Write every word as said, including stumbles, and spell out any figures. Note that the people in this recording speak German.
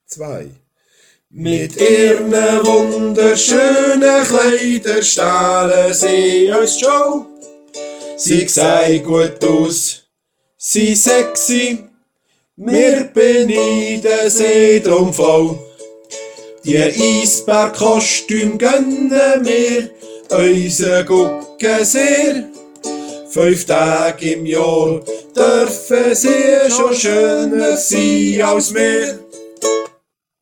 zwei. Mit ihren wunderschönen Kleidern stahlen sie uns die Show. Sie sehen gut aus, sie sexy, wir beneiden sie drum voll. Die Eisbergkostüme gönnen wir unseren Gucken sehr. Fünf Tage im Jahr dürfen sie schon schöner sein als wir.